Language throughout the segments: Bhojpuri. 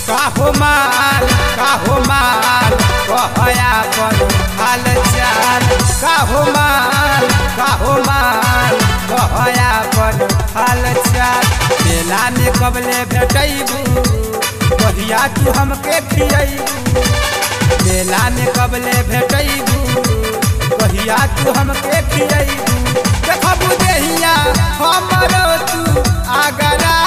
काहो माल कहया पर हाल चाल काहो माल कहया पर हाल चाल मेला में कबले भेटैबू कहिया तू हमके खियैबू मेला में कबले भेटैबू कहिया तू हमके खियैबू देखबू देहिया हमरो तू आगरा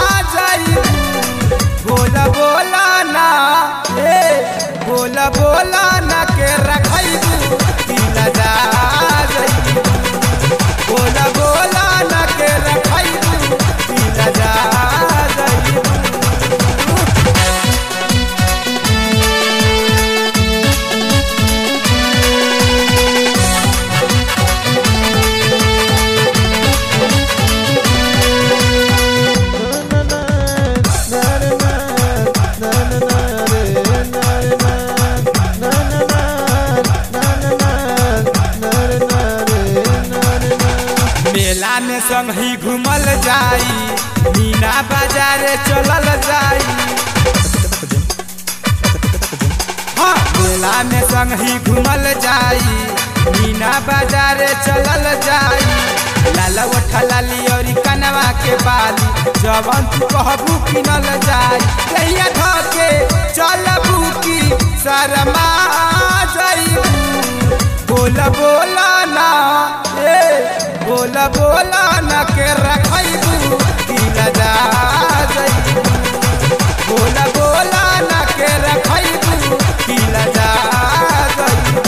जाइबू बोला ना बोला ना के रखैबू दिल जा जाइबू बोला ना के रखैबू दिल जा जाइबू मेला में संग ही घूमल जाई मीना बाजार चलल जाई हाँ मेला में संग ही घूमल जाई मीना बाजार चलल जाई लाला उठा लाली और कनवा के बाली जवन तू कहबू किनल जाई कहिया धके चलबू की शर्मा जाइबू बोला ना बोला ना के रखैबू दिल जा जाइबू बोला ना के रखैबू दिल जा जाइबू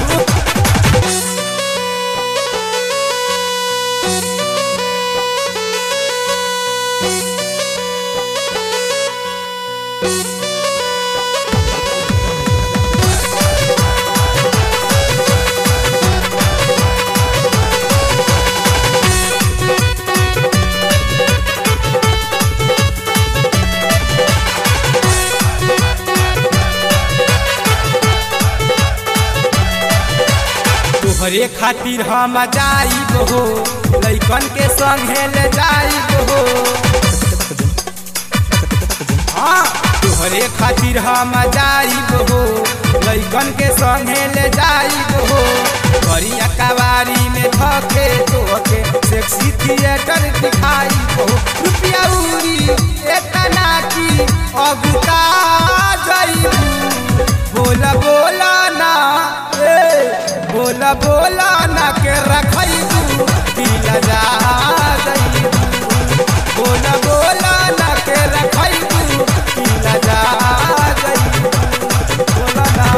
तोहरे खातिर हम जाइब हो लइकन के संगे ले जाइब हो हाँ तोहरे खातिर हम जाइब हो लइकन के संगे ले जाइब हो करिया कवारी में धके तोके सेक्सी थिएटर दिखाइब हो रुपया उड़ी एतना की अगुता जाइबू बोला ना बोला ना के रखैबू दिल जा जाइबू बोला ना के रखैबू दिल जा जाइबू बोला ना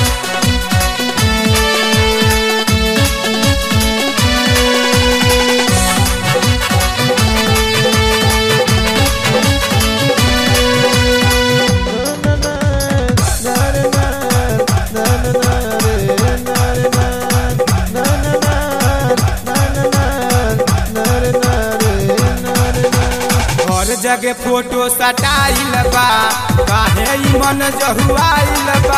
जगह फोटो सटाइल बा काहे ई मन जहुआइल बा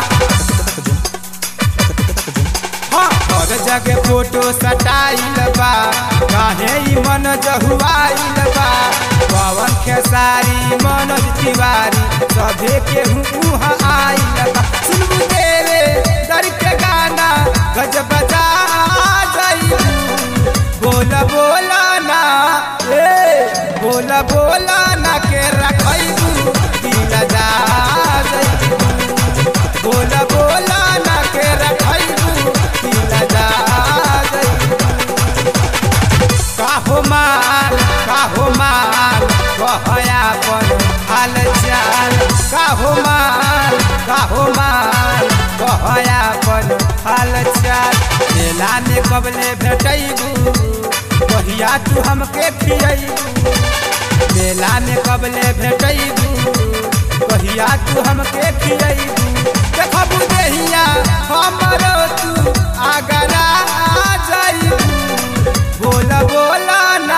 हाँ हर जगह फोटो सटाइल बा काहे ई मन जहुआइल बा पवन खेसारी मनोज तिवारी सभे केहू उहाँ आइल बा सुनबू देवे दर के गाना गजब बजा जाइबू बोला ना बोला ना के रखैबू दिल जा जाइबू बोला ना के रखैबू दिल जा जाइबू काहो माल कहया पर हाल चाल काहो माल कहया पर हाल चाल मेला में कबले भेटैबू कहिया तू हमके खियैबू मेला में कबले भेटैबू कहिया तू हमके खियैबू देखबू देहिया हमरो तू आगरा जाइबू बोला ना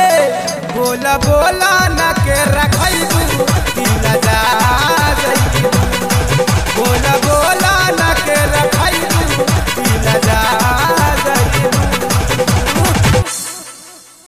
बोला ना के रखैबू दिल जा जाइबू